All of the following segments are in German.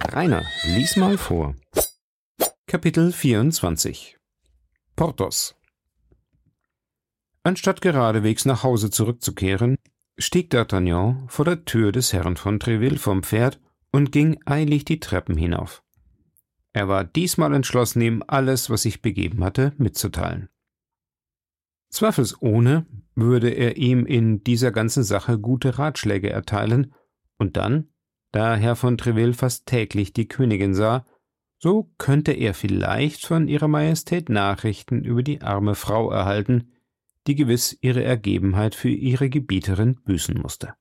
Rainer, lies mal vor. Kapitel 24 Porthos. Anstatt geradewegs nach Hause zurückzukehren, stieg D'Artagnan vor der Tür des Herrn von Tréville vom Pferd und ging eilig die Treppen hinauf. Er war diesmal entschlossen, ihm alles, was sich begeben hatte, mitzuteilen. Zweifelsohne würde er ihm in dieser ganzen Sache gute Ratschläge erteilen, und dann, da Herr von Tréville fast täglich die Königin sah, so könnte er vielleicht von ihrer Majestät Nachrichten über die arme Frau erhalten, die gewiss ihre Ergebenheit für ihre Gebieterin büßen musste.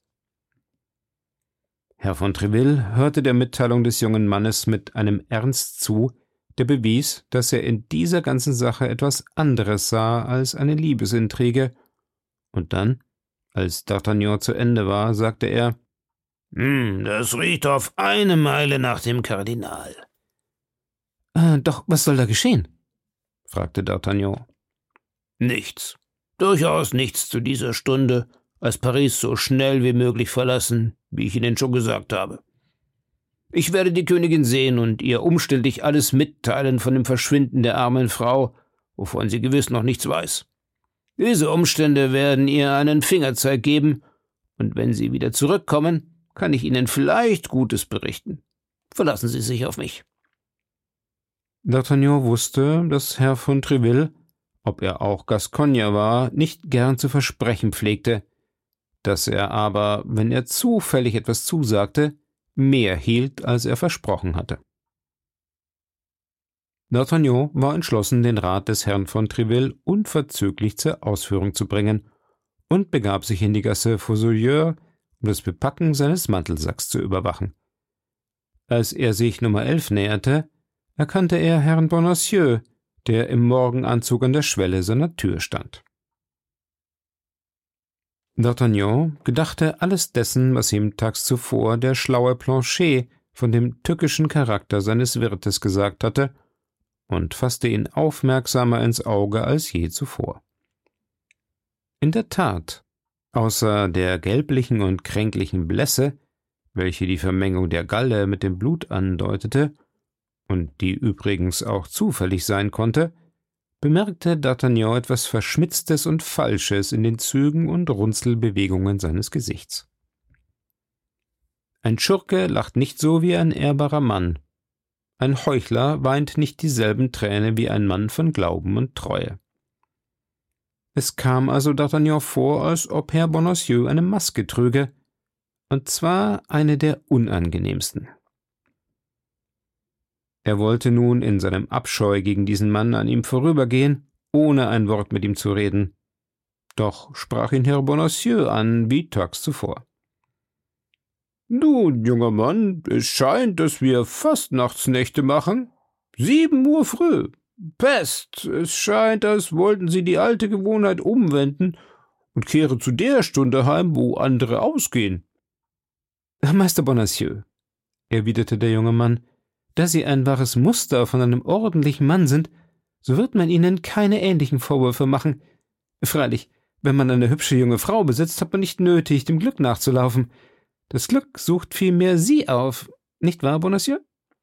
Herr von Tréville hörte der Mitteilung des jungen Mannes mit einem Ernst zu, der bewies, dass er in dieser ganzen Sache etwas anderes sah als eine Liebesintrige, und dann, als D'Artagnan zu Ende war, sagte er: Das riecht auf eine Meile nach dem Kardinal. Doch was soll da geschehen?« fragte D'Artagnan. Nichts, durchaus nichts zu dieser Stunde, als Paris so schnell wie möglich verlassen, wie ich Ihnen schon gesagt habe. Ich werde die Königin sehen und ihr umständlich alles mitteilen von dem Verschwinden der armen Frau, wovon sie gewiss noch nichts weiß. Diese Umstände werden ihr einen Fingerzeig geben, und wenn sie wieder zurückkommen, kann ich Ihnen vielleicht Gutes berichten. Verlassen Sie sich auf mich. D'Artagnan wusste, dass Herr von Tréville, ob er auch Gascogner war, nicht gern zu versprechen pflegte, dass er aber, wenn er zufällig etwas zusagte, mehr hielt, als er versprochen hatte. D'Artagnan war entschlossen, den Rat des Herrn von Tréville unverzüglich zur Ausführung zu bringen, und begab sich in die Gasse Fossoyeur, um das Bepacken seines Mantelsacks zu überwachen. Als er sich Nummer 11 näherte, erkannte er Herrn Bonacieux, der im Morgenanzug an der Schwelle seiner Tür stand. D'Artagnan gedachte alles dessen, was ihm tags zuvor der schlaue Planchet von dem tückischen Charakter seines Wirtes gesagt hatte, und fasste ihn aufmerksamer ins Auge als je zuvor. In der Tat, außer der gelblichen und kränklichen Blässe, welche die Vermengung der Galle mit dem Blut andeutete, und die übrigens auch zufällig sein konnte, bemerkte D'Artagnan etwas Verschmitztes und Falsches in den Zügen und Runzelbewegungen seines Gesichts. Ein Schurke lacht nicht so wie ein ehrbarer Mann. Ein Heuchler weint nicht dieselben Tränen wie ein Mann von Glauben und Treue. Es kam also D'Artagnan vor, als ob Herr Bonacieux eine Maske trüge, und zwar eine der unangenehmsten. Er wollte nun in seinem Abscheu gegen diesen Mann an ihm vorübergehen, ohne ein Wort mit ihm zu reden. Doch sprach ihn Herr Bonacieux an, wie tags zuvor. »Du, junger Mann, es scheint, dass wir Fastnachtsnächte machen. 7 Uhr früh. Pest, es scheint, als wollten Sie die alte Gewohnheit umwenden und kehren zu der Stunde heim, wo andere ausgehen.« »Meister Bonacieux«, erwiderte der junge Mann, »da Sie ein wahres Muster von einem ordentlichen Mann sind, so wird man Ihnen keine ähnlichen Vorwürfe machen. Freilich, wenn man eine hübsche junge Frau besitzt, hat man nicht nötig, dem Glück nachzulaufen. Das Glück sucht vielmehr Sie auf, nicht wahr, Bonacieux?«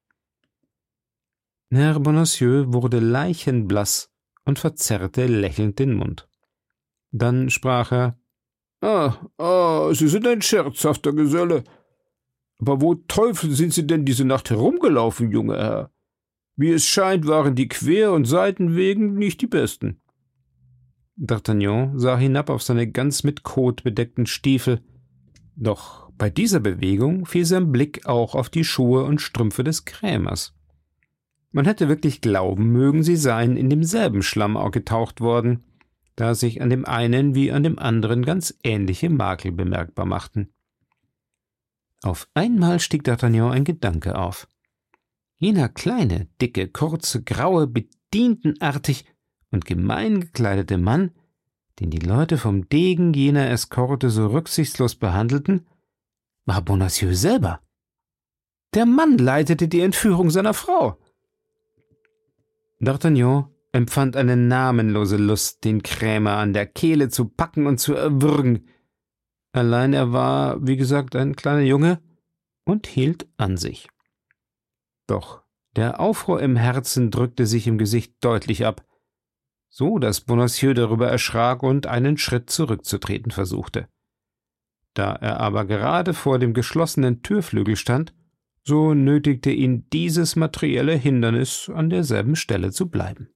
Herr Bonacieux wurde leichenblass und verzerrte lächelnd den Mund. Dann sprach er: Sie sind ein scherzhafter Geselle. Aber wo Teufel sind Sie denn diese Nacht herumgelaufen, junger Herr? Wie es scheint, waren die Quer- und Seitenwegen nicht die besten.« D'Artagnan sah hinab auf seine ganz mit Kot bedeckten Stiefel, doch bei dieser Bewegung fiel sein Blick auch auf die Schuhe und Strümpfe des Krämers. Man hätte wirklich glauben mögen, sie seien in demselben Schlamm getaucht worden, da sich an dem einen wie an dem anderen ganz ähnliche Makel bemerkbar machten. Auf einmal stieg D'Artagnan ein Gedanke auf. Jener kleine, dicke, kurze, graue, bedientenartig und gemein gekleidete Mann, den die Leute vom Degen jener Eskorte so rücksichtslos behandelten, war Bonacieux selber. Der Mann leitete die Entführung seiner Frau. D'Artagnan empfand eine namenlose Lust, den Krämer an der Kehle zu packen und zu erwürgen. Allein er war, wie gesagt, ein kleiner Junge und hielt an sich. Doch der Aufruhr im Herzen drückte sich im Gesicht deutlich ab, so dass Bonacieux darüber erschrak und einen Schritt zurückzutreten versuchte. Da er aber gerade vor dem geschlossenen Türflügel stand, so nötigte ihn dieses materielle Hindernis, an derselben Stelle zu bleiben.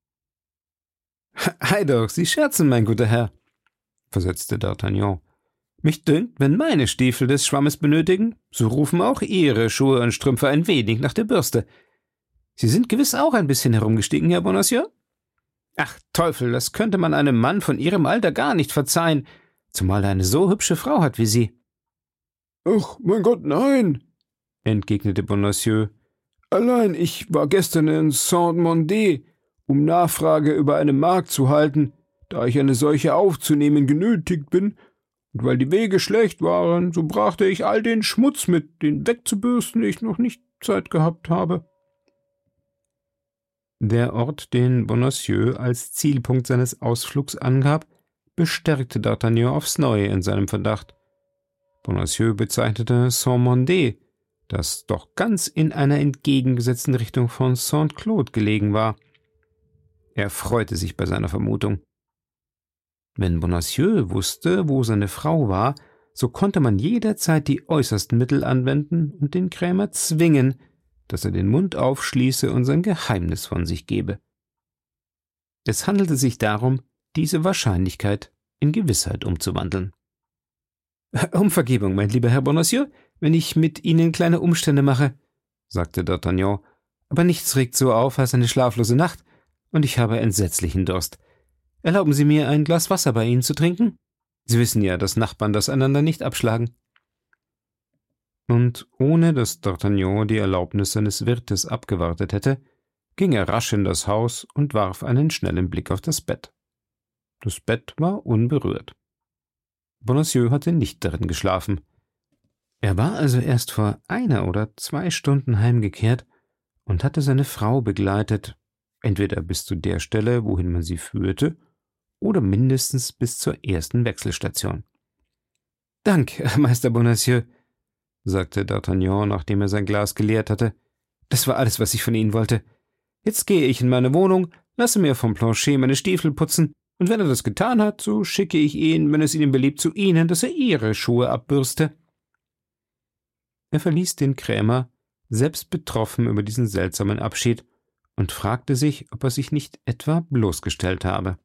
»Ei doch, Sie scherzen, mein guter Herr«, versetzte D'Artagnan. »Mich dünkt, wenn meine Stiefel des Schwammes benötigen, so rufen auch Ihre Schuhe und Strümpfe ein wenig nach der Bürste. Sie sind gewiss auch ein bisschen herumgestiegen, Herr Bonacieux? Ach, Teufel, das könnte man einem Mann von Ihrem Alter gar nicht verzeihen, zumal er eine so hübsche Frau hat wie Sie.« »Ach, mein Gott, nein«, entgegnete Bonacieux. »Allein ich war gestern in Saint-Mandé, um Nachfrage über eine Magd zu halten, da ich eine solche aufzunehmen genötigt bin, und weil die Wege schlecht waren, so brachte ich all den Schmutz mit, den wegzubürsten ich noch nicht Zeit gehabt habe.« Der Ort, den Bonacieux als Zielpunkt seines Ausflugs angab, bestärkte D'Artagnan aufs Neue in seinem Verdacht. Bonacieux bezeichnete Saint-Mandé, das doch ganz in einer entgegengesetzten Richtung von Saint-Claude gelegen war. Er freute sich bei seiner Vermutung. Wenn Bonacieux wusste, wo seine Frau war, so konnte man jederzeit die äußersten Mittel anwenden und den Krämer zwingen, dass er den Mund aufschließe und sein Geheimnis von sich gebe. Es handelte sich darum, diese Wahrscheinlichkeit in Gewissheit umzuwandeln. »Um Vergebung, mein lieber Herr Bonacieux, wenn ich mit Ihnen kleine Umstände mache«, sagte D'Artagnan, »aber nichts regt so auf als eine schlaflose Nacht, und ich habe entsetzlichen Durst. Erlauben Sie mir, ein Glas Wasser bei Ihnen zu trinken? Sie wissen ja, dass Nachbarn das einander nicht abschlagen.« Und ohne dass D'Artagnan die Erlaubnis seines Wirtes abgewartet hätte, ging er rasch in das Haus und warf einen schnellen Blick auf das Bett. Das Bett war unberührt. Bonacieux hatte nicht darin geschlafen. Er war also erst vor 1 oder 2 Stunden heimgekehrt und hatte seine Frau begleitet, entweder bis zu der Stelle, wohin man sie führte, oder mindestens bis zur ersten Wechselstation. »Dank, Meister Bonacieux«, sagte D'Artagnan, nachdem er sein Glas geleert hatte. »Das war alles, was ich von Ihnen wollte. Jetzt gehe ich in meine Wohnung, lasse mir vom Plancher meine Stiefel putzen, und wenn er das getan hat, so schicke ich ihn, wenn es Ihnen beliebt, zu Ihnen, dass er Ihre Schuhe abbürste.« Er verließ den Krämer, selbst betroffen über diesen seltsamen Abschied, und fragte sich, ob er sich nicht etwa bloßgestellt habe.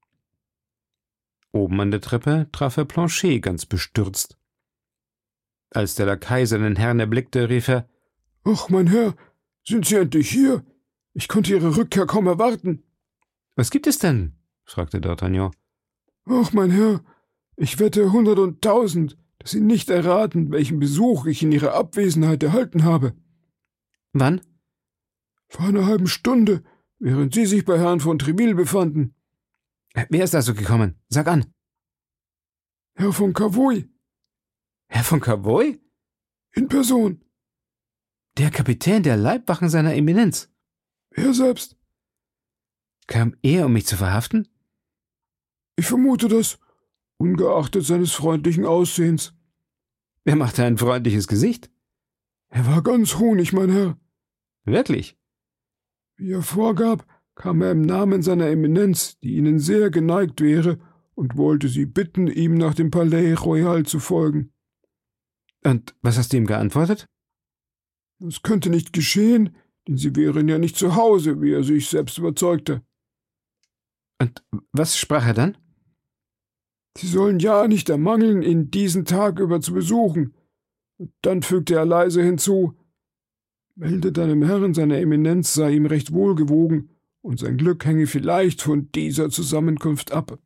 Oben an der Treppe traf er Planchet ganz bestürzt. Als der Lakai seinen Herrn erblickte, rief er: »Ach, mein Herr, sind Sie endlich hier? Ich konnte Ihre Rückkehr kaum erwarten.« »Was gibt es denn?« fragte D'Artagnan. »Ach, mein Herr, ich wette 100 und 1000, dass Sie nicht erraten, welchen Besuch ich in Ihrer Abwesenheit erhalten habe.« »Wann?« »Vor einer halben Stunde, während Sie sich bei Herrn von Tréville befanden.« »Wer ist also gekommen? Sag an.« »Herr von Cavois.« »Herr von Cavois?« »In Person.« »Der Kapitän der Leibwachen seiner Eminenz?« »Er selbst.« »Kam er, um mich zu verhaften?« »Ich vermute das, ungeachtet seines freundlichen Aussehens.« »Er machte ein freundliches Gesicht?« »Er war ganz honig, mein Herr.« »Wirklich?« »Wie er vorgab, kam er im Namen seiner Eminenz, die Ihnen sehr geneigt wäre, und wollte Sie bitten, ihm nach dem Palais Royal zu folgen.« »Und was hast du ihm geantwortet?« »Das könnte nicht geschehen, denn Sie wären ja nicht zu Hause, wie er sich selbst überzeugte.« »Und was sprach er dann?« »Sie sollen ja nicht ermangeln, ihn diesen Tag über zu besuchen.« Und dann fügte er leise hinzu: »Melde deinem Herrn, seine Eminenz sei ihm recht wohlgewogen, und sein Glück hänge vielleicht von dieser Zusammenkunft ab.«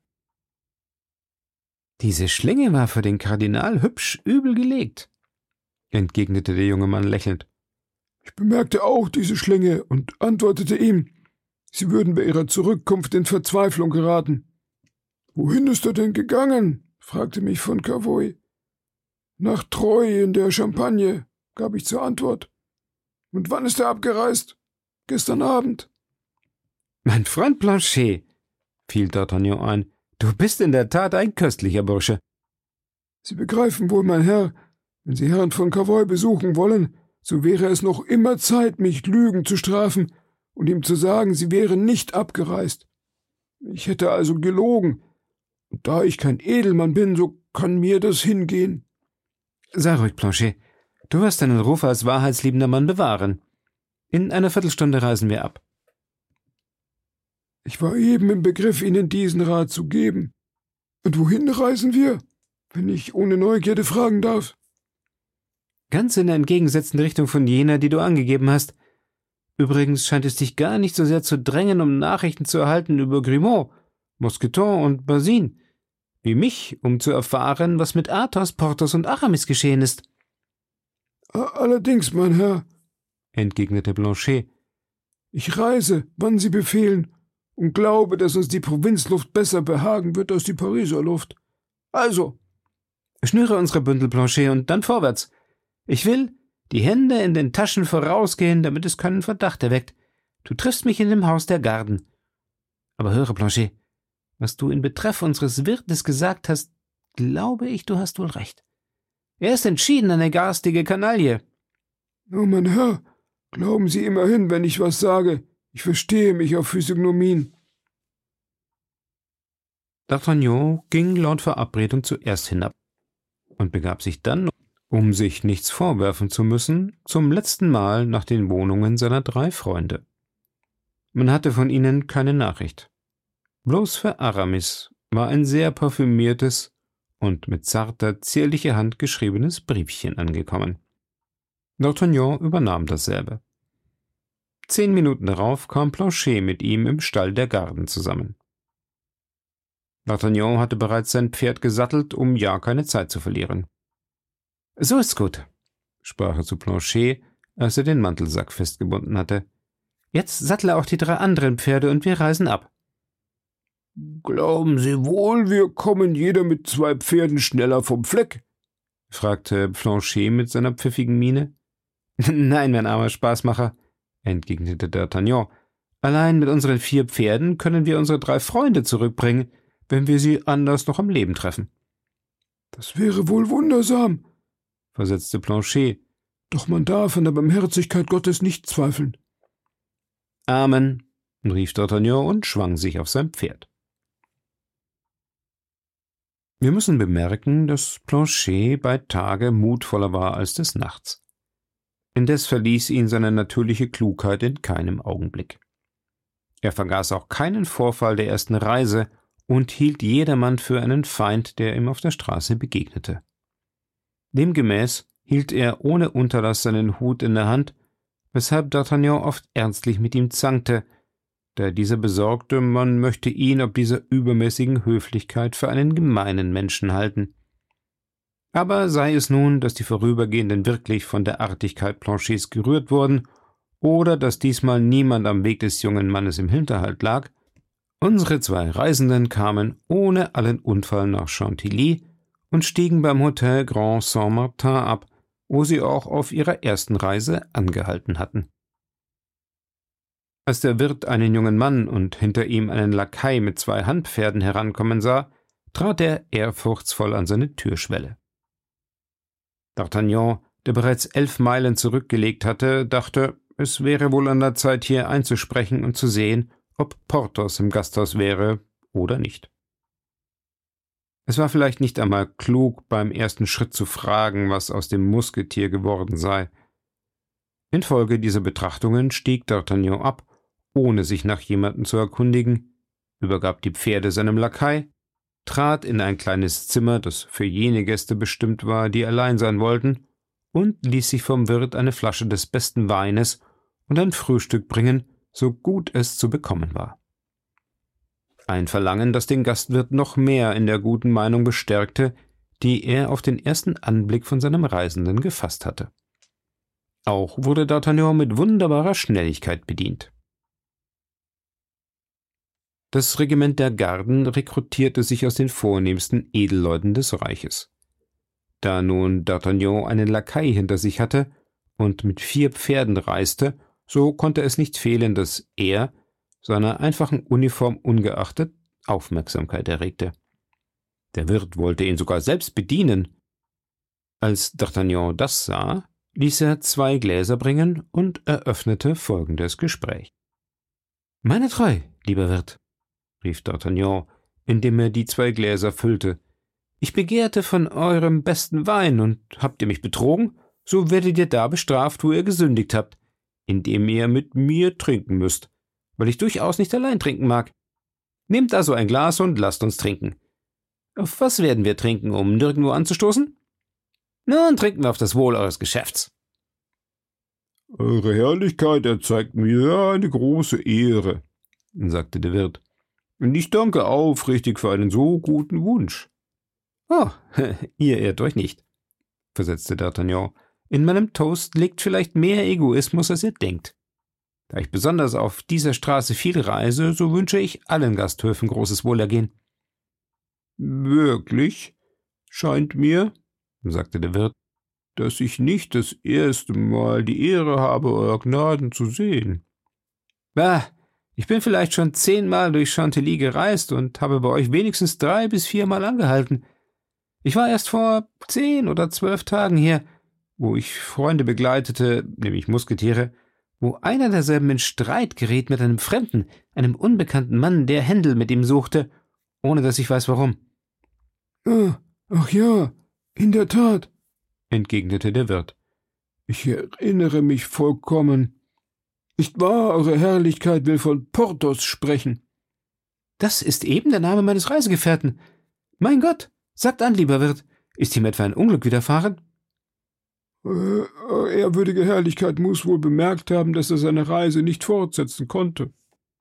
»Diese Schlinge war für den Kardinal hübsch übel gelegt«, entgegnete der junge Mann lächelnd. »Ich bemerkte auch diese Schlinge und antwortete ihm, Sie würden bei Ihrer Zurückkunft in Verzweiflung geraten.« »Wohin ist er denn gegangen?« fragte mich von Cavois. »Nach Troyes in der Champagne«, gab ich zur Antwort. »Und wann ist er abgereist?« »Gestern Abend.« »Mein Freund Planchet«, fiel D'Artagnan ein, »du bist in der Tat ein köstlicher Bursche.« »Sie begreifen wohl, mein Herr, wenn Sie Herrn von Cavois besuchen wollen, so wäre es noch immer Zeit, mich Lügen zu strafen und ihm zu sagen, sie wären nicht abgereist. Ich hätte also gelogen, und da ich kein Edelmann bin, so kann mir das hingehen.« »Sei ruhig, Planchet. Du wirst deinen Ruf als wahrheitsliebender Mann bewahren. In einer Viertelstunde reisen wir ab.« »Ich war eben im Begriff, Ihnen diesen Rat zu geben. Und wohin reisen wir, wenn ich ohne Neugierde fragen darf?« »Ganz in der entgegengesetzten Richtung von jener, die du angegeben hast. Übrigens scheint es dich gar nicht so sehr zu drängen, um Nachrichten zu erhalten über Grimaud, Mousqueton und Basine, wie mich, um zu erfahren, was mit Athos, Porthos und Aramis geschehen ist.« »Allerdings, mein Herr«, entgegnete Blanchet, »ich reise, wann Sie befehlen, und glaube, dass uns die Provinzluft besser behagen wird als die Pariser Luft. Also, schnüre unsere Bündel, Blanchet, und dann vorwärts. Ich will die Hände in den Taschen vorausgehen, damit es keinen Verdacht erweckt. Du triffst mich in dem Haus der Garden. Aber höre, Blanchet, was du in Betreff unseres Wirtes gesagt hast, glaube ich, du hast wohl recht. Er ist entschieden eine garstige Kanaille.« »Oh, mein Herr, glauben Sie immerhin, wenn ich was sage. Ich verstehe mich auf Physiognomien.« D'Artagnan ging laut Verabredung zuerst hinab und begab sich dann, um sich nichts vorwerfen zu müssen, zum letzten Mal nach den Wohnungen seiner 3 Freunde. Man hatte von ihnen keine Nachricht. Bloß für Aramis war ein sehr parfümiertes und mit zarter, zierlicher Hand geschriebenes Briefchen angekommen. D'Artagnan übernahm dasselbe. 10 Minuten darauf kam Planchet mit ihm im Stall der Garden zusammen. D'Artagnan hatte bereits sein Pferd gesattelt, um ja keine Zeit zu verlieren. »So ist's gut«, sprach er zu Planchet, als er den Mantelsack festgebunden hatte. »Jetzt sattle auch die 3 anderen Pferde und wir reisen ab.« »Glauben Sie wohl, wir kommen jeder mit 2 Pferden schneller vom Fleck?« fragte Planchet mit seiner pfiffigen Miene. »Nein, mein armer Spaßmacher«, entgegnete D'Artagnan. »Allein mit unseren 4 Pferden können wir unsere 3 Freunde zurückbringen, wenn wir sie anders noch am Leben treffen.« »Das wäre wohl wundersam«, versetzte Planchet, »doch man darf an der Barmherzigkeit Gottes nicht zweifeln.« »Amen«, rief D'Artagnan und schwang sich auf sein Pferd. Wir müssen bemerken, dass Planchet bei Tage mutvoller war als des Nachts. Indes verließ ihn seine natürliche Klugheit in keinem Augenblick. Er vergaß auch keinen Vorfall der ersten Reise und hielt jedermann für einen Feind, der ihm auf der Straße begegnete. Demgemäß hielt er ohne Unterlass seinen Hut in der Hand, weshalb D'Artagnan oft ernstlich mit ihm zankte, da dieser besorgte, man möchte ihn ob dieser übermäßigen Höflichkeit für einen gemeinen Menschen halten. Aber sei es nun, dass die Vorübergehenden wirklich von der Artigkeit Planchets gerührt wurden, oder dass diesmal niemand am Weg des jungen Mannes im Hinterhalt lag, unsere 2 Reisenden kamen ohne allen Unfall nach Chantilly und stiegen beim Hotel Grand Saint-Martin ab, wo sie auch auf ihrer ersten Reise angehalten hatten. Als der Wirt einen jungen Mann und hinter ihm einen Lakai mit 2 Handpferden herankommen sah, trat er ehrfurchtsvoll an seine Türschwelle. D'Artagnan, der bereits 11 Meilen zurückgelegt hatte, dachte, es wäre wohl an der Zeit, hier einzusprechen und zu sehen, ob Porthos im Gasthaus wäre oder nicht. Es war vielleicht nicht einmal klug, beim ersten Schritt zu fragen, was aus dem Musketier geworden sei. Infolge dieser Betrachtungen stieg D'Artagnan ab, ohne sich nach jemandem zu erkundigen, übergab die Pferde seinem Lakai, trat in ein kleines Zimmer, das für jene Gäste bestimmt war, die allein sein wollten, und ließ sich vom Wirt eine Flasche des besten Weines und ein Frühstück bringen, so gut es zu bekommen war. Ein Verlangen, das den Gastwirt noch mehr in der guten Meinung bestärkte, die er auf den ersten Anblick von seinem Reisenden gefasst hatte. Auch wurde D'Artagnan mit wunderbarer Schnelligkeit bedient. Das Regiment der Garden rekrutierte sich aus den vornehmsten Edelleuten des Reiches. Da nun D'Artagnan einen Lakai hinter sich hatte und mit 4 Pferden reiste, so konnte es nicht fehlen, dass er, seiner einfachen Uniform ungeachtet, Aufmerksamkeit erregte. Der Wirt wollte ihn sogar selbst bedienen. Als D'Artagnan das sah, ließ er 2 Gläser bringen und eröffnete folgendes Gespräch. »Meine Treu, lieber Wirt«, rief D'Artagnan, indem er die 2 Gläser füllte, »ich begehrte von eurem besten Wein, und habt ihr mich betrogen, so werdet ihr da bestraft, wo ihr gesündigt habt, indem ihr mit mir trinken müsst, weil ich durchaus nicht allein trinken mag. Nehmt also ein Glas und lasst uns trinken. Auf was werden wir trinken, um nirgendwo anzustoßen? Nun, trinken wir auf das Wohl eures Geschäfts.« »Eure Herrlichkeit erzeigt mir eine große Ehre«, sagte der Wirt, »und ich danke aufrichtig für einen so guten Wunsch.« »Oh, ihr irrt euch nicht«, versetzte D'Artagnan. »In meinem Toast liegt vielleicht mehr Egoismus, als ihr denkt. Da ich besonders auf dieser Straße viel reise, so wünsche ich allen Gasthöfen großes Wohlergehen.« »Wirklich? Scheint mir«, sagte der Wirt, »dass ich nicht das erste Mal die Ehre habe, Euer Gnaden zu sehen.« »Bah, ich bin vielleicht schon 10-mal durch Chantilly gereist und habe bei euch wenigstens 3 bis 4 Mal angehalten. Ich war erst vor 10 oder 12 Tagen hier, wo ich Freunde begleitete, nämlich Musketiere, wo einer derselben in Streit geriet mit einem Fremden, einem unbekannten Mann, der Händel mit ihm suchte, ohne dass ich weiß warum.« »Ach ja, in der Tat«, entgegnete der Wirt. »Ich erinnere mich vollkommen. Nicht wahr, Eure Herrlichkeit will von Porthos sprechen?« »Das ist eben der Name meines Reisegefährten. Mein Gott, sagt an, lieber Wirt, ist ihm etwa ein Unglück widerfahren?« »Ehrwürdige Herrlichkeit muss wohl bemerkt haben, dass er seine Reise nicht fortsetzen konnte.«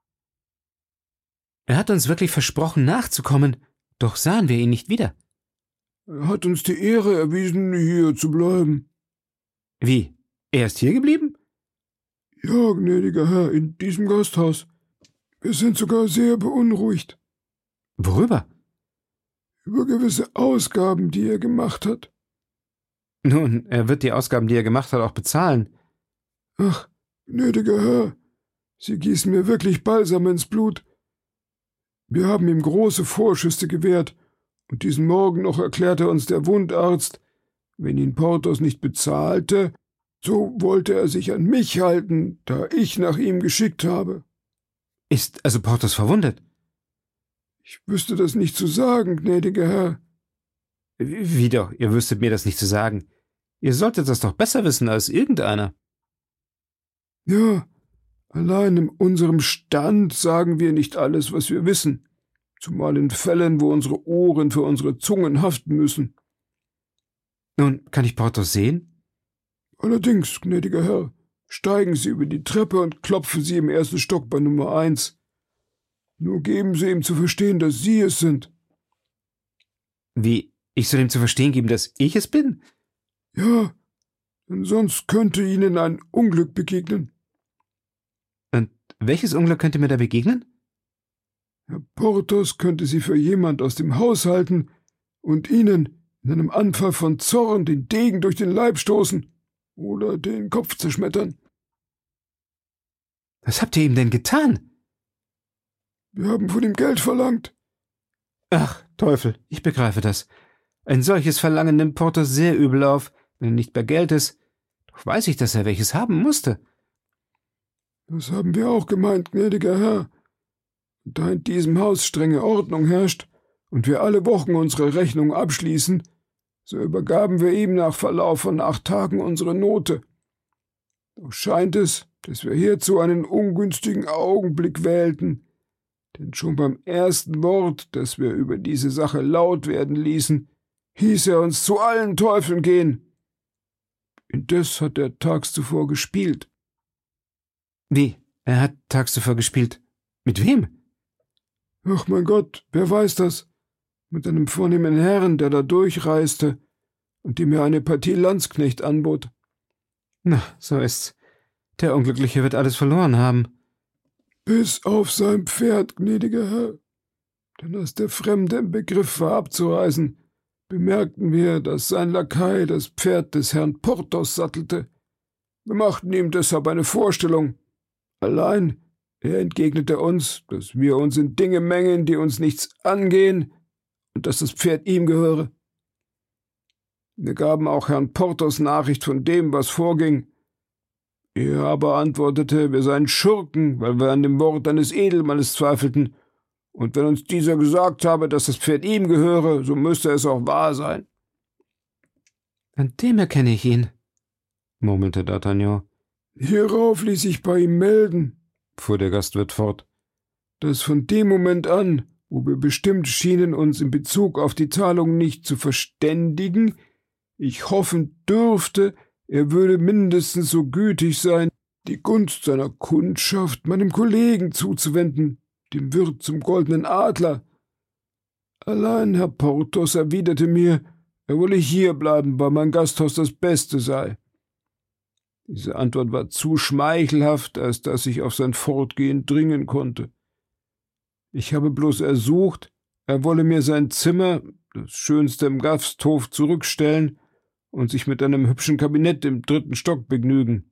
»Er hat uns wirklich versprochen, nachzukommen, doch sahen wir ihn nicht wieder.« »Er hat uns die Ehre erwiesen, hier zu bleiben.« »Wie? Er ist hier geblieben?« »Ja, gnädiger Herr, in diesem Gasthaus. Wir sind sogar sehr beunruhigt.« »Worüber?« »Über gewisse Ausgaben, die er gemacht hat.« »Nun, er wird die Ausgaben, die er gemacht hat, auch bezahlen.« »Ach, gnädiger Herr, Sie gießen mir wirklich Balsam ins Blut. Wir haben ihm große Vorschüsse gewährt, und diesen Morgen noch erklärte uns der Wundarzt, wenn ihn Porthos nicht bezahlte, so wollte er sich an mich halten, da ich nach ihm geschickt habe.« »Ist also Porthos verwundet?« »Ich wüsste das nicht zu sagen, gnädiger Herr.« »Wie doch, ihr wüsstet mir das nicht zu sagen? Ihr solltet das doch besser wissen als irgendeiner.« »Ja, allein in unserem Stand sagen wir nicht alles, was wir wissen, zumal in Fällen, wo unsere Ohren für unsere Zungen haften müssen.« »Nun, kann ich Porthos sehen?« »Allerdings, gnädiger Herr, steigen Sie über die Treppe und klopfen Sie im 1. Stock bei Nummer 1. Nur geben Sie ihm zu verstehen, dass Sie es sind.« »Wie, ich soll ihm zu verstehen geben, dass ich es bin?« »Ja, denn sonst könnte Ihnen ein Unglück begegnen.« »Und welches Unglück könnte mir da begegnen?« »Herr Porthos könnte Sie für jemand aus dem Haus halten und Ihnen in einem Anfall von Zorn den Degen durch den Leib stoßen oder den Kopf zerschmettern.« »Was habt ihr ihm denn getan?« »Wir haben von ihm Geld verlangt.« »Ach, Teufel, ich begreife das. Ein solches Verlangen nimmt Porthos sehr übel auf, wenn er nicht bei Geld ist. Doch weiß ich, dass er welches haben musste.« »Das haben wir auch gemeint, gnädiger Herr. Da in diesem Haus strenge Ordnung herrscht und wir alle Wochen unsere Rechnung abschließen, so übergaben wir ihm nach Verlauf von 8 Tagen unsere Note. Doch scheint es, dass wir hierzu einen ungünstigen Augenblick wählten, denn schon beim ersten Wort, das wir über diese Sache laut werden ließen, hieß er uns zu allen Teufeln gehen. Indes hat er tags zuvor gespielt.« »Wie? Er hat tags zuvor gespielt? Mit wem?« »Ach mein Gott, wer weiß das? Mit einem vornehmen Herrn, der da durchreiste und dem er eine Partie Landsknecht anbot.« »Na, so ist's. Der Unglückliche wird alles verloren haben.« »Bis auf sein Pferd, gnädiger Herr. Denn als der Fremde im Begriff war abzureisen, bemerkten wir, dass sein Lakai das Pferd des Herrn Porthos sattelte. Wir machten ihm deshalb eine Vorstellung. Allein, er entgegnete uns, dass wir uns in Dinge mengen, die uns nichts angehen, und dass das Pferd ihm gehöre.« Wir gaben auch Herrn Porthos Nachricht von dem, was vorging. Er aber antwortete, wir seien Schurken, weil wir an dem Wort eines Edelmannes zweifelten, und wenn uns dieser gesagt habe, dass das Pferd ihm gehöre, so müsste es auch wahr sein. An dem erkenne ich ihn, murmelte D'Artagnan. Hierauf ließ ich bei ihm melden, fuhr der Gastwirt fort, dass von dem Moment an, wo wir bestimmt schienen, uns in Bezug auf die Zahlung nicht zu verständigen, ich hoffen dürfte, er würde mindestens so gütig sein, die Gunst seiner Kundschaft meinem Kollegen zuzuwenden, dem Wirt zum Goldenen Adler. Allein Herr Porthos erwiderte mir, er wolle hier bleiben, weil mein Gasthaus das Beste sei. Diese Antwort war zu schmeichelhaft, als dass ich auf sein Fortgehen dringen konnte. Ich habe bloß ersucht, er wolle mir sein Zimmer, das schönste im Gasthof, zurückstellen und sich mit einem hübschen Kabinett im 3. Stock begnügen.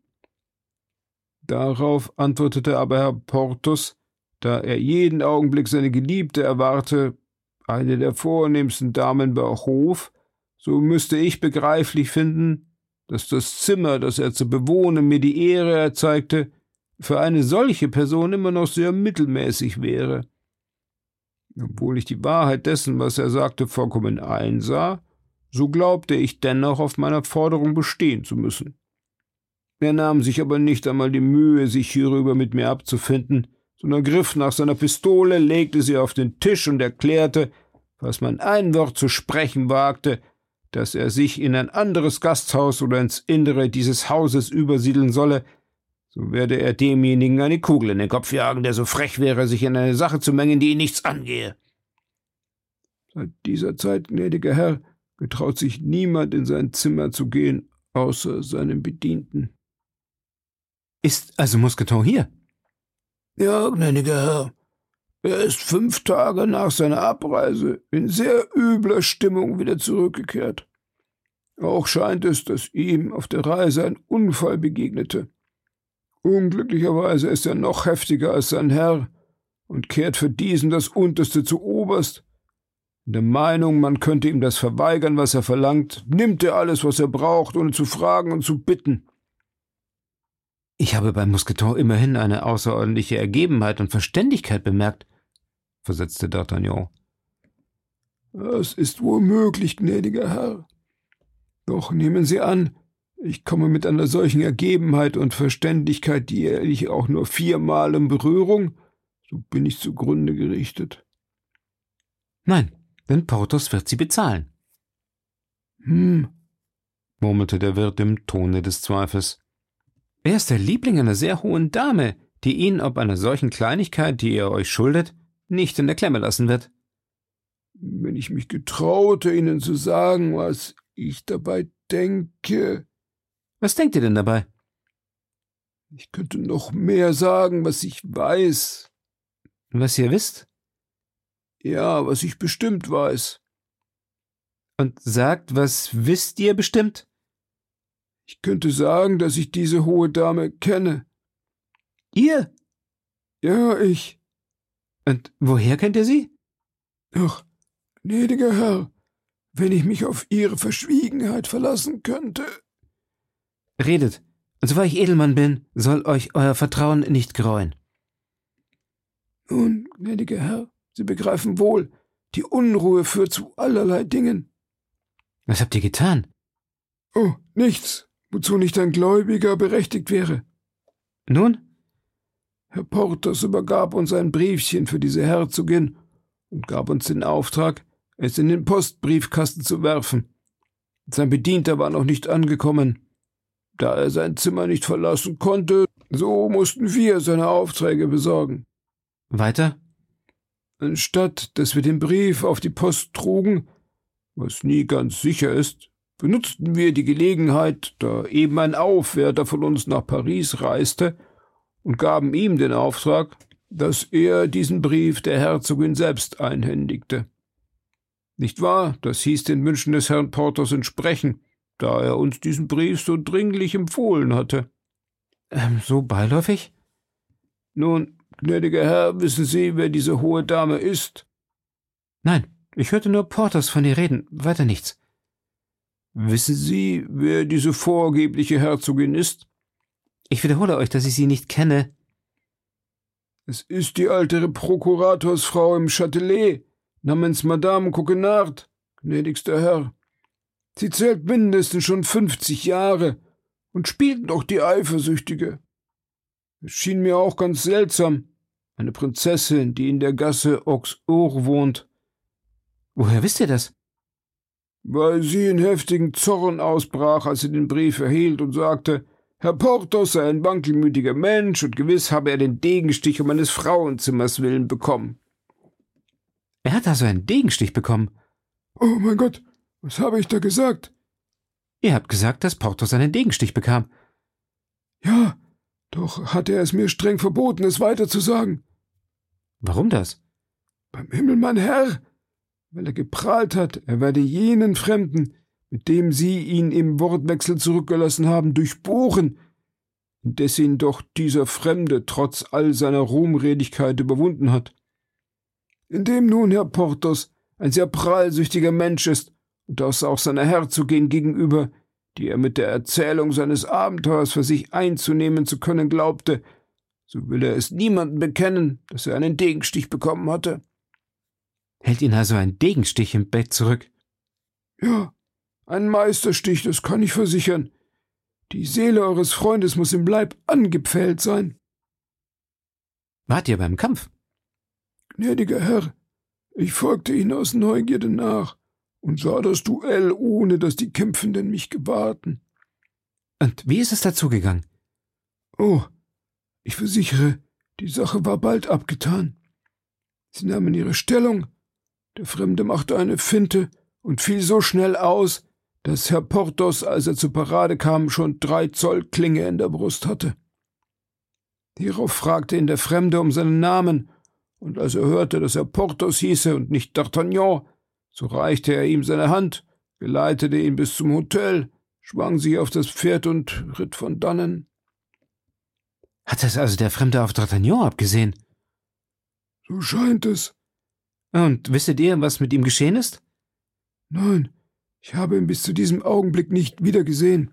Darauf antwortete aber Herr Porthos, da er jeden Augenblick seine Geliebte erwarte, eine der vornehmsten Damen bei Hof, so müsste ich begreiflich finden, dass das Zimmer, das er zu bewohnen mir die Ehre erzeigte, für eine solche Person immer noch sehr mittelmäßig wäre. Obwohl ich die Wahrheit dessen, was er sagte, vollkommen einsah, so glaubte ich dennoch auf meiner Forderung bestehen zu müssen. Er nahm sich aber nicht einmal die Mühe, sich hierüber mit mir abzufinden, sondern griff nach seiner Pistole, legte sie auf den Tisch und erklärte, falls man ein Wort zu sprechen wagte, dass er sich in ein anderes Gasthaus oder ins Innere dieses Hauses übersiedeln solle, so werde er demjenigen eine Kugel in den Kopf jagen, der so frech wäre, sich in eine Sache zu mengen, die ihn nichts angehe. Seit dieser Zeit, gnädiger Herr, getraut sich niemand in sein Zimmer zu gehen, außer seinem Bedienten. Ist also Mousqueton hier? Ja, gnädiger Herr. Er ist 5 Tage nach seiner Abreise in sehr übler Stimmung wieder zurückgekehrt. Auch scheint es, dass ihm auf der Reise ein Unfall begegnete. Unglücklicherweise ist er noch heftiger als sein Herr und kehrt für diesen das Unterste zu Oberst. In der Meinung, man könnte ihm das verweigern, was er verlangt, nimmt er alles, was er braucht, ohne zu fragen und zu bitten. Ich habe bei Mousqueton immerhin eine außerordentliche Ergebenheit und Verständigkeit bemerkt, versetzte D'Artagnan. Das ist wohl möglich, gnädiger Herr. Doch nehmen Sie an, ich komme mit einer solchen Ergebenheit und Verständigkeit jährlich auch nur 4-mal in Berührung, so bin ich zugrunde gerichtet. Nein, denn Porthos wird sie bezahlen. Murmelte der Wirt im Tone des Zweifels. Er ist der Liebling einer sehr hohen Dame, die ihn ob einer solchen Kleinigkeit, die er euch schuldet, nicht in der Klemme lassen wird. Wenn ich mich getraute, Ihnen zu sagen, was ich dabei denke. Was denkt ihr denn dabei? Ich könnte noch mehr sagen, was ich weiß. Was ihr wisst? Ja, was ich bestimmt weiß. Und sagt, was wisst ihr bestimmt? Ich könnte sagen, dass ich diese hohe Dame kenne. Ihr? Ja, ich. Und woher kennt ihr sie? Ach, gnädiger Herr, wenn ich mich auf Ihre Verschwiegenheit verlassen könnte. Redet, und so wahr ich Edelmann bin, soll euch euer Vertrauen nicht gereuen. Nun, gnädiger Herr, Sie begreifen wohl, die Unruhe führt zu allerlei Dingen. Was habt ihr getan? Oh, nichts, wozu nicht ein Gläubiger berechtigt wäre. Nun? Herr Porthos übergab uns ein Briefchen für diese Herzogin und gab uns den Auftrag, es in den Postbriefkasten zu werfen. Sein Bedienter war noch nicht angekommen. Da er sein Zimmer nicht verlassen konnte, so mussten wir seine Aufträge besorgen. Weiter? Anstatt dass wir den Brief auf die Post trugen, was nie ganz sicher ist, benutzten wir die Gelegenheit, da eben ein Aufwärter von uns nach Paris reiste, und gaben ihm den Auftrag, dass er diesen Brief der Herzogin selbst einhändigte. Nicht wahr, das hieß den Wünschen des Herrn Porthos entsprechen, da er uns diesen Brief so dringlich empfohlen hatte. So beiläufig? Nun, gnädiger Herr, wissen Sie, wer diese hohe Dame ist? Nein, ich hörte nur Porthos von ihr reden, weiter nichts. Wissen Sie, wer diese vorgebliche Herzogin ist? Ich wiederhole euch, dass ich sie nicht kenne. Es ist die alte Prokuratorsfrau im Châtelet, namens Madame Coquenard, gnädigster Herr. Sie zählt mindestens schon 50 Jahre und spielt noch die Eifersüchtige. Es schien mir auch ganz seltsam, eine Prinzessin, die in der Gasse Auxour wohnt. Woher wisst ihr das? Weil sie in heftigen Zorn ausbrach, als sie den Brief erhielt und sagte, Herr Porthos sei ein wankelmütiger Mensch und gewiss habe er den Degenstich um eines Frauenzimmers willen bekommen. Er hat also einen Degenstich bekommen. Oh mein Gott, was habe ich da gesagt? Ihr habt gesagt, dass Porthos einen Degenstich bekam. Ja, doch hatte er es mir streng verboten, es weiter zu sagen. Warum das? Beim Himmel, mein Herr, weil er geprahlt hat, er werde jenen Fremden, mit dem Sie ihn im Wortwechsel zurückgelassen haben, durchbohren, indes ihn doch dieser Fremde trotz all seiner Ruhmredigkeit überwunden hat. Indem nun Herr Porthos ein sehr prahelsüchtiger Mensch ist und das auch seiner Herzogin gegenüber, die er mit der Erzählung seines Abenteuers für sich einzunehmen zu können glaubte, so will er es niemandem bekennen, dass er einen Degenstich bekommen hatte. Hält ihn also ein Degenstich im Bett zurück? Ja, ein Meisterstich, das kann ich versichern. Die Seele eures Freundes muss im Leib angepfählt sein. Wart ihr beim Kampf? Gnädiger Herr, ich folgte ihnen aus Neugierde nach und sah das Duell, ohne dass die Kämpfenden mich gewahrten. Und wie ist es dazu gegangen? Oh, ich versichere, die Sache war bald abgetan. Sie nahmen ihre Stellung, der Fremde machte eine Finte und fiel so schnell aus, dass Herr Porthos, als er zur Parade kam, schon 3 Zoll Klinge in der Brust hatte. Hierauf fragte ihn der Fremde um seinen Namen, und als er hörte, dass er Porthos hieße und nicht D'Artagnan, so reichte er ihm seine Hand, geleitete ihn bis zum Hotel, schwang sich auf das Pferd und ritt von dannen. Hat es also der Fremde auf D'Artagnan abgesehen? So scheint es. Und wisset ihr, was mit ihm geschehen ist? Nein, ich habe ihn bis zu diesem Augenblick nicht wieder gesehen.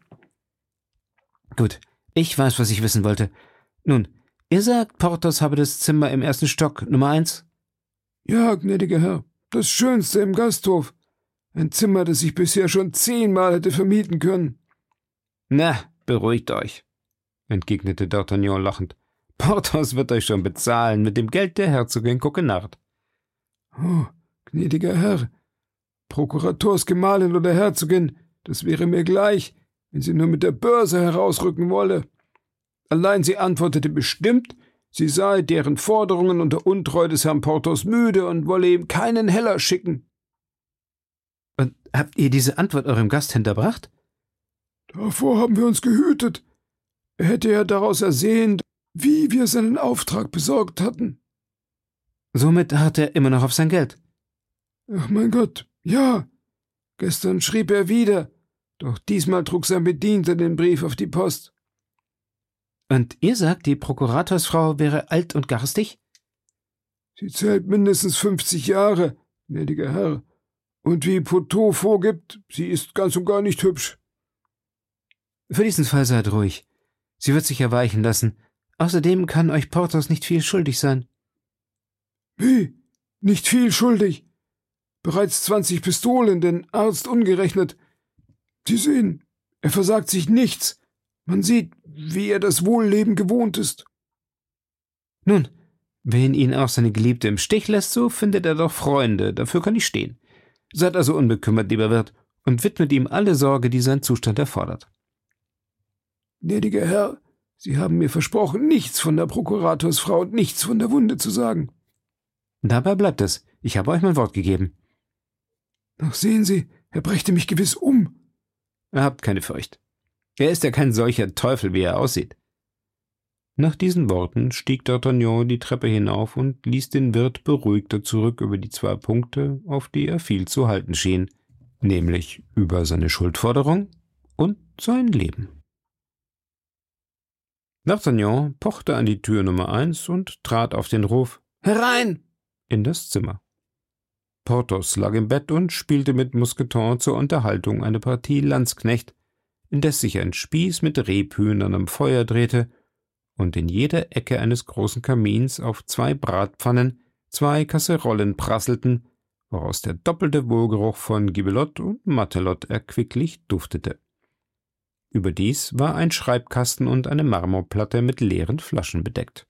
Gut, ich weiß, was ich wissen wollte. Nun, ihr sagt, Porthos habe das Zimmer im 1. Stock, Nummer 1? Ja, gnädiger Herr, das Schönste im Gasthof. Ein Zimmer, das ich bisher schon 10-mal hätte vermieten können. Na, beruhigt euch, entgegnete D'Artagnan lachend. Porthos wird euch schon bezahlen mit dem Geld der Herzogin Coquenard. Oh, gnädiger Herr, Prokuratorsgemahlin oder Herzogin, das wäre mir gleich, wenn sie nur mit der Börse herausrücken wolle. Allein sie antwortete bestimmt, sie sei deren Forderungen und der Untreue des Herrn Porthos müde und wolle ihm keinen Heller schicken. Und habt ihr diese Antwort eurem Gast hinterbracht? Davor haben wir uns gehütet. Er hätte ja daraus ersehnt, wie wir seinen Auftrag besorgt hatten. Somit hat er immer noch auf sein Geld. Ach mein Gott, ja. Gestern schrieb er wieder, doch diesmal trug sein Bedienter den Brief auf die Post. Und ihr sagt, die Prokuratorsfrau wäre alt und garstig? Sie zählt mindestens 50 Jahre, gnädiger Herr. Und wie Poteau vorgibt, sie ist ganz und gar nicht hübsch. Für diesen Fall seid ruhig. Sie wird sich erweichen lassen. Außerdem kann euch Porthos nicht viel schuldig sein. Wie? Nicht viel schuldig? Bereits 20 Pistolen, den Arzt ungerechnet. Sie sehen, er versagt sich nichts. Man sieht, wie er das Wohlleben gewohnt ist. Nun, wenn ihn auch seine Geliebte im Stich lässt, so findet er doch Freunde, dafür kann ich stehen. Seid also unbekümmert, lieber Wirt, und widmet ihm alle Sorge, die sein Zustand erfordert. Gnädiger Herr, Sie haben mir versprochen, nichts von der Prokuratorsfrau und nichts von der Wunde zu sagen. Dabei bleibt es. Ich habe euch mein Wort gegeben. Ach, sehen Sie, er brächte mich gewiss um. Habt keine Furcht. Er ist ja kein solcher Teufel, wie er aussieht. Nach diesen Worten stieg D'Artagnan die Treppe hinauf und ließ den Wirt beruhigter zurück über die 2 Punkte, auf die er viel zu halten schien, nämlich über seine Schuldforderung und sein Leben. D'Artagnan pochte an die Tür Nummer 1 und trat auf den Ruf »Herein!« in das Zimmer. Porthos lag im Bett und spielte mit Mousqueton zur Unterhaltung eine Partie Landsknecht, indes sich ein Spieß mit Rebhühnern am Feuer drehte und in jeder Ecke eines großen Kamins auf 2 Bratpfannen 2 Kasserollen prasselten, woraus der doppelte Wohlgeruch von Gibelotte und Matelotte erquicklich duftete. Überdies war ein Schreibkasten und eine Marmorplatte mit leeren Flaschen bedeckt.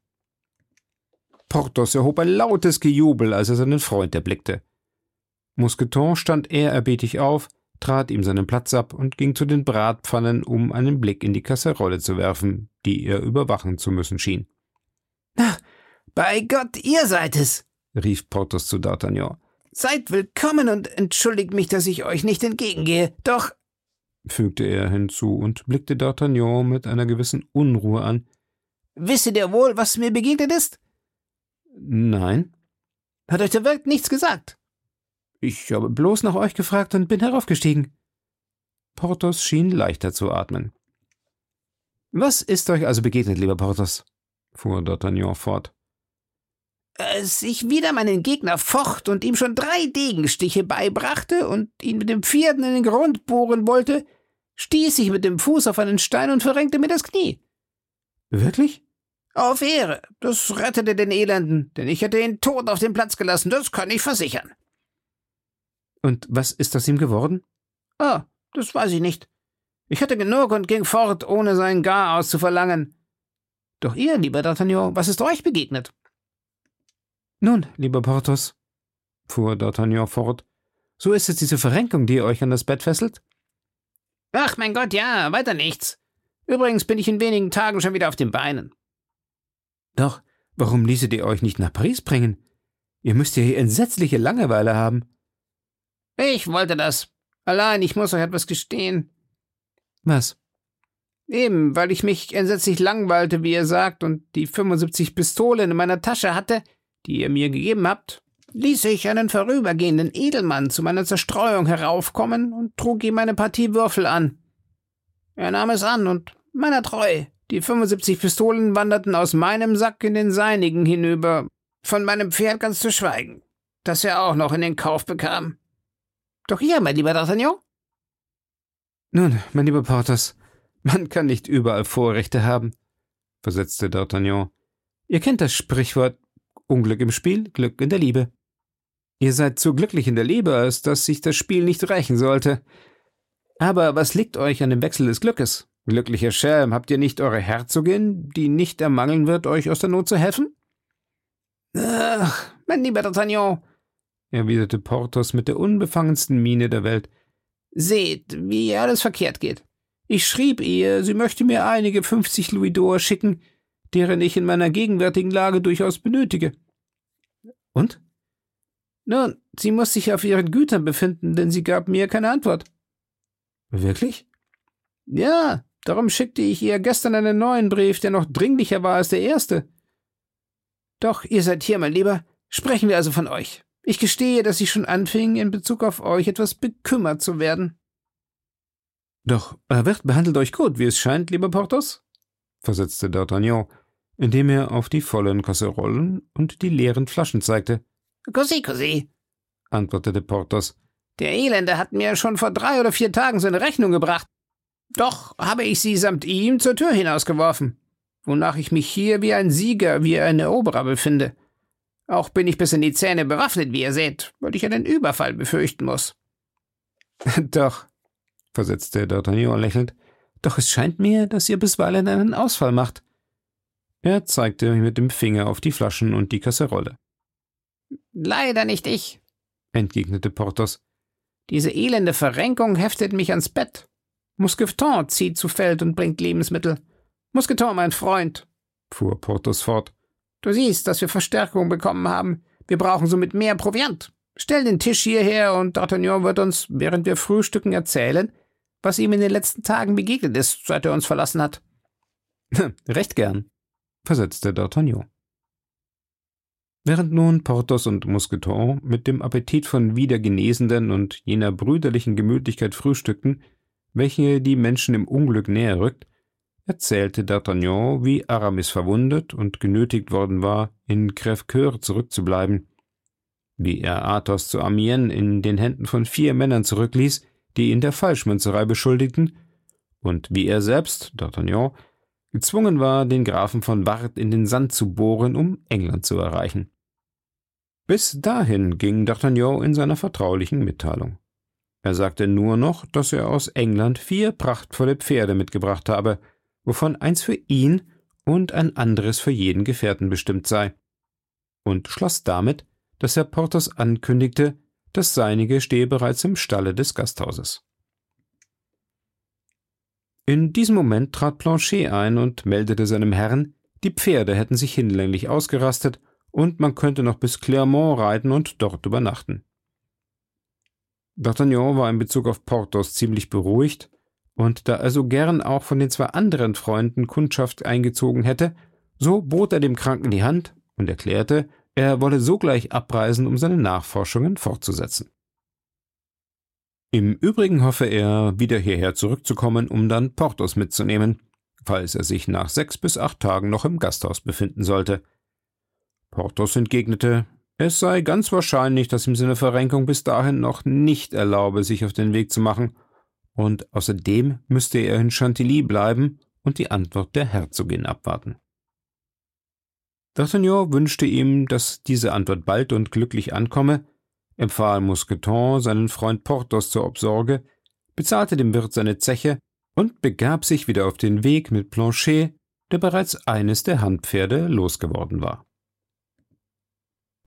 Porthos erhob ein lautes Gejubel, als er seinen Freund erblickte. Mousqueton stand ehrerbietig auf, trat ihm seinen Platz ab und ging zu den Bratpfannen, um einen Blick in die Kasserolle zu werfen, die er überwachen zu müssen schien. »Na, bei Gott, ihr seid es«, rief Porthos zu D'Artagnan. »Seid willkommen und entschuldigt mich, dass ich euch nicht entgegengehe. Doch«, fügte er hinzu und blickte D'Artagnan mit einer gewissen Unruhe an. »Wisset ihr wohl, was mir begegnet ist?« »Nein.« »Hat euch der Wirt nichts gesagt?« »Ich habe bloß nach euch gefragt und bin heraufgestiegen.« Porthos schien leichter zu atmen. »Was ist euch also begegnet, lieber Porthos?« fuhr D'Artagnan fort. »Als ich wieder meinen Gegner focht und ihm schon 3 Degenstiche beibrachte und ihn mit dem 4. in den Grund bohren wollte, stieß ich mit dem Fuß auf einen Stein und verrenkte mir das Knie.« »Wirklich?« »Auf Ehre, das rettete den Elenden, denn ich hätte ihn tot auf den Platz gelassen, das kann ich versichern.« »Und was ist aus ihm geworden?« »Ah, das weiß ich nicht. Ich hatte genug und ging fort, ohne sein Gar auszuverlangen. Doch ihr, lieber D'Artagnan, was ist euch begegnet?« »Nun, lieber Porthos«, fuhr D'Artagnan fort, »so ist es diese Verrenkung, die euch an das Bett fesselt?« »Ach, mein Gott, ja, weiter nichts. Übrigens bin ich in wenigen Tagen schon wieder auf den Beinen.« »Doch, warum ließet ihr euch nicht nach Paris bringen? Ihr müsst ja hier entsetzliche Langeweile haben.« »Ich wollte das. Allein, ich muss euch etwas gestehen.« »Was?« »Eben, weil ich mich entsetzlich langweilte, wie ihr sagt, und die 75 Pistolen in meiner Tasche hatte, die ihr mir gegeben habt, ließ ich einen vorübergehenden Edelmann zu meiner Zerstreuung heraufkommen und trug ihm eine Partie Würfel an. Er nahm es an und, meiner treu, die 75 Pistolen wanderten aus meinem Sack in den seinigen hinüber, von meinem Pferd ganz zu schweigen, das er auch noch in den Kauf bekam. Doch ihr, mein lieber D'Artagnan?« »Nun, mein lieber Porthos, man kann nicht überall Vorrechte haben«, versetzte D'Artagnan. »Ihr kennt das Sprichwort Unglück im Spiel, Glück in der Liebe. Ihr seid zu glücklich in der Liebe, als dass sich das Spiel nicht rächen sollte. Aber was liegt euch an dem Wechsel des Glückes? Glücklicher Schelm, habt ihr nicht eure Herzogin, die nicht ermangeln wird, euch aus der Not zu helfen?« »Ach, mein lieber D'Artagnan«, erwiderte Porthos mit der unbefangensten Miene der Welt, »seht, wie alles verkehrt geht. Ich schrieb ihr, sie möchte mir einige 50 Louisd'Or schicken, deren ich in meiner gegenwärtigen Lage durchaus benötige.« »Und?« »Nun, sie muss sich auf ihren Gütern befinden, denn sie gab mir keine Antwort.« »Wirklich?« »Ja, darum schickte ich ihr gestern einen neuen Brief, der noch dringlicher war als der erste. Doch ihr seid hier, mein Lieber, sprechen wir also von euch. Ich gestehe, dass ich schon anfing, in Bezug auf euch etwas bekümmert zu werden.« »Doch euer Wirt behandelt euch gut, wie es scheint, lieber Porthos«, versetzte D'Artagnan, indem er auf die vollen Kasserollen und die leeren Flaschen zeigte. »Così«, antwortete Porthos. »Der Elende hat mir schon vor 3 oder 4 Tagen seine Rechnung gebracht. Doch habe ich sie samt ihm zur Tür hinausgeworfen, wonach ich mich hier wie ein Sieger, wie ein Eroberer befinde. Auch bin ich bis in die Zähne bewaffnet, wie ihr seht, weil ich einen Überfall befürchten muss.« »Doch«, versetzte D'Artagnan lächelnd, »doch es scheint mir, dass ihr bisweilen einen Ausfall macht.« Er zeigte mit dem Finger auf die Flaschen und die Kasserolle. »Leider nicht ich«, entgegnete Porthos. »Diese elende Verrenkung heftet mich ans Bett. Mousqueton zieht zu Feld und bringt Lebensmittel. Mousqueton, mein Freund«, fuhr Porthos fort, »du siehst, dass wir Verstärkung bekommen haben. Wir brauchen somit mehr Proviant. Stell den Tisch hierher und D'Artagnan wird uns, während wir frühstücken, erzählen, was ihm in den letzten Tagen begegnet ist, seit er uns verlassen hat.« »Recht gern«, versetzte D'Artagnan. Während nun Porthos und Mousqueton mit dem Appetit von Wiedergenesenden und jener brüderlichen Gemütlichkeit frühstückten, welche die Menschen im Unglück näher rückt, erzählte D'Artagnan, wie Aramis verwundet und genötigt worden war, in Crèvecoeur zurückzubleiben. wie er Athos zu Amiens in den Händen von 4 Männern zurückließ, die ihn der Falschmünzerei beschuldigten, und wie er selbst, D'Artagnan, gezwungen war, den Grafen von Warth in den Sand zu bohren, um England zu erreichen. Bis dahin ging D'Artagnan in seiner vertraulichen Mitteilung. Er sagte nur noch, dass er aus England 4 prachtvolle Pferde mitgebracht habe, wovon eins für ihn und ein anderes für jeden Gefährten bestimmt sei, und schloss damit, dass er Porthos ankündigte, das seinige stehe bereits im Stalle des Gasthauses. In diesem Moment trat Planchet ein und meldete seinem Herrn, die Pferde hätten sich hinlänglich ausgerastet und man könnte noch bis Clermont reiten und dort übernachten. D'Artagnan war in Bezug auf Porthos ziemlich beruhigt, und da er so gern auch von den 2 anderen Freunden Kundschaft eingezogen hätte, so bot er dem Kranken die Hand und erklärte, er wolle sogleich abreisen, um seine Nachforschungen fortzusetzen. Im Übrigen hoffe er, wieder hierher zurückzukommen, um dann Porthos mitzunehmen, falls er sich nach 6 bis 8 Tagen noch im Gasthaus befinden sollte. Porthos entgegnete, es sei ganz wahrscheinlich, dass ihm seine Verrenkung bis dahin noch nicht erlaube, sich auf den Weg zu machen, und außerdem müsste er in Chantilly bleiben und die Antwort der Herzogin abwarten. D'Artagnan wünschte ihm, dass diese Antwort bald und glücklich ankomme, empfahl Mousqueton seinen Freund Porthos zur Obsorge, bezahlte dem Wirt seine Zeche und begab sich wieder auf den Weg mit Planchet, der bereits eines der Handpferde losgeworden war.